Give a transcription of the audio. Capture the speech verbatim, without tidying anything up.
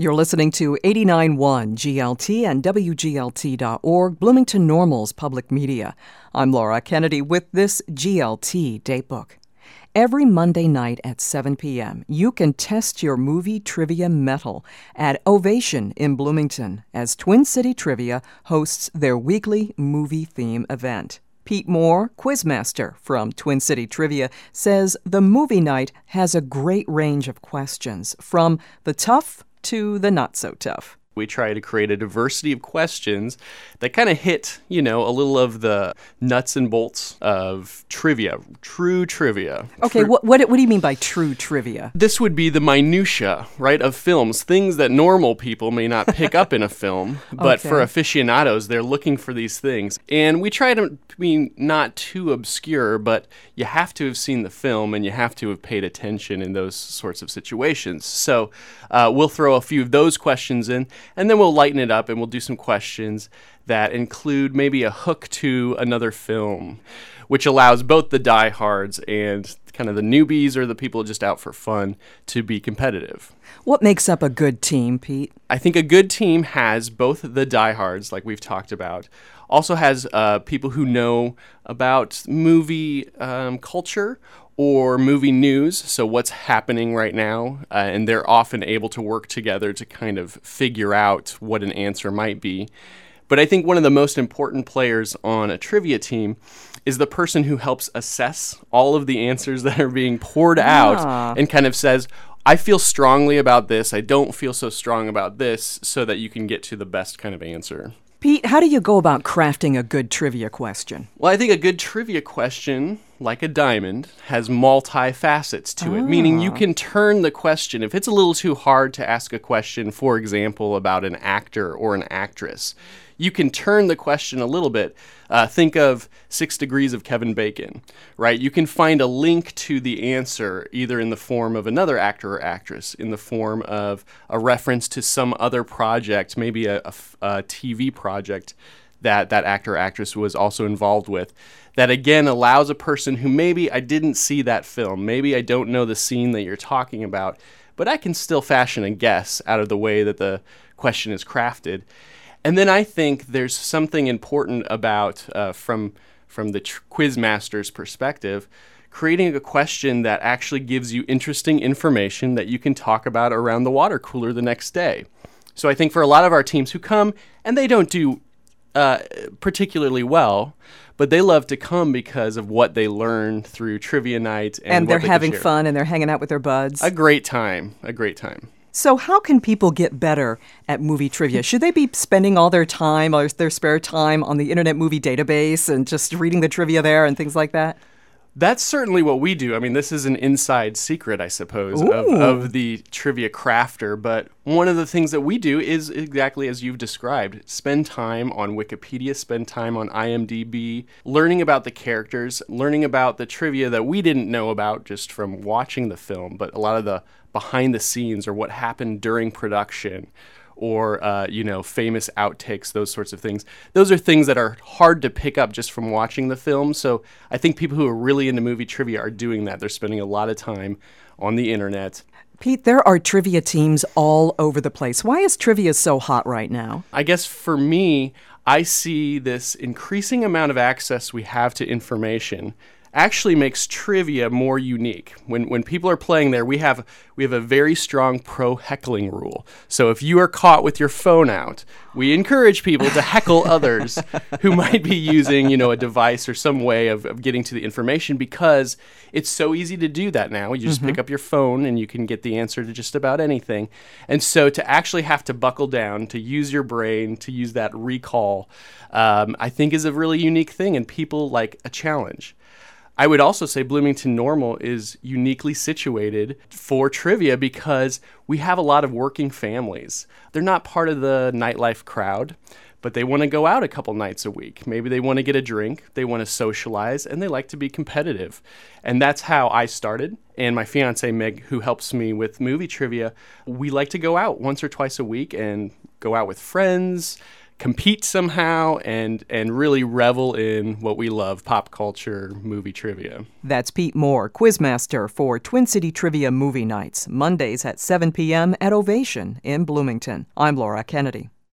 You're listening to eighty-nine point one G L T and W G L T dot org, Bloomington Normal's public media. I'm Laura Kennedy with this G L T Datebook. Every Monday night at seven p.m., you can test your movie trivia mettle at Ovation in Bloomington as Twin City Trivia hosts their weekly movie theme event. Pete Moore, quizmaster from Twin City Trivia, says the movie night has a great range of questions, from the tough to the not-so-tough. We try to create a diversity of questions that kind of hit, you know, a little of the nuts and bolts of trivia, true trivia. Okay, True- what, what what do you mean by true trivia? This would be the minutia, right, of films, things that normal people may not pick up in a film, but Okay. for aficionados, they're looking for these things. And we try to be not too obscure, but you have to have seen the film and you have to have paid attention in those sorts of situations. So uh, we'll throw a few of those questions in, and then we'll lighten it up and we'll do some questions that include maybe a hook to another film, which allows both the diehards and kind of the newbies or the people just out for fun to be competitive. What makes up a good team, Pete? I think a good team has both the diehards, like we've talked about, also has uh, people who know about movie um, culture or movie news, so what's happening right now, uh, and they're often able to work together to kind of figure out what an answer might be. But I think one of the most important players on a trivia team is the person who helps assess all of the answers that are being poured out Ah. and kind of says, I feel strongly about this, I don't feel so strong about this, so that you can get to the best kind of answer. Pete, how do you go about crafting a good trivia question? Well, I think a good trivia question, like a diamond, has multi-facets to it, meaning you can turn the question. If it's a little too hard to ask a question, for example, about an actor or an actress, you can turn the question a little bit. Uh, think of Six Degrees of Kevin Bacon, right? You can find a link to the answer either in the form of another actor or actress, in the form of a reference to some other project, maybe a, a f- a T V project that that actor or actress was also involved with, that again allows a person who maybe I didn't see that film, maybe I don't know the scene that you're talking about, but I can still fashion a guess out of the way that the question is crafted. And then I think there's something important about, uh, from from the tr- quizmaster's perspective, creating a question that actually gives you interesting information that you can talk about around the water cooler the next day. So I think for a lot of our teams who come, and they don't do uh, particularly well, but they love to come because of what they learn through trivia night. And, And what they're they can having share. fun and they're hanging out with their buds. A great time, a great time. So how can people get better at movie trivia? Should they be spending all their time or their spare time on the Internet Movie Database and just reading the trivia there and things like that? That's certainly what we do. I mean, this is an inside secret, I suppose, of, Ooh. of the trivia crafter. But one of the things that we do is exactly as you've described. Spend time on Wikipedia, spend time on I M D B, learning about the characters, learning about the trivia that we didn't know about just from watching the film, but a lot of the behind the scenes or what happened during production, or, uh, you know, famous outtakes, those sorts of things. Those are things that are hard to pick up just from watching the film. So I think people who are really into movie trivia are doing that. They're spending a lot of time on the internet. Pete, there are trivia teams all over the place. Why is trivia so hot right now? I guess for me, I see this increasing amount of access we have to information actually makes trivia more unique. When when people are playing there, we have we have a very strong pro-heckling rule. So if you are caught with your phone out, we encourage people to heckle others who might be using, you know, a device or some way of, of getting to the information, because it's so easy to do that now. You just Mm-hmm. pick up your phone and you can get the answer to just about anything. And so to actually have to buckle down, to use your brain, to use that recall, um, I think is a really unique thing, and people like a challenge. I would also say Bloomington Normal is uniquely situated for trivia because we have a lot of working families. They're not part of the nightlife crowd, but they want to go out a couple nights a week. Maybe they want to get a drink, they want to socialize, and they like to be competitive. And that's how I started. And my fiance, Meg, who helps me with movie trivia, we like to go out once or twice a week and go out with friends, compete somehow and and really revel in what we love, pop culture, movie trivia. That's Pete Moore, Quizmaster for Twin City Trivia Movie Nights, Mondays at seven p.m. at Ovation in Bloomington. I'm Laura Kennedy.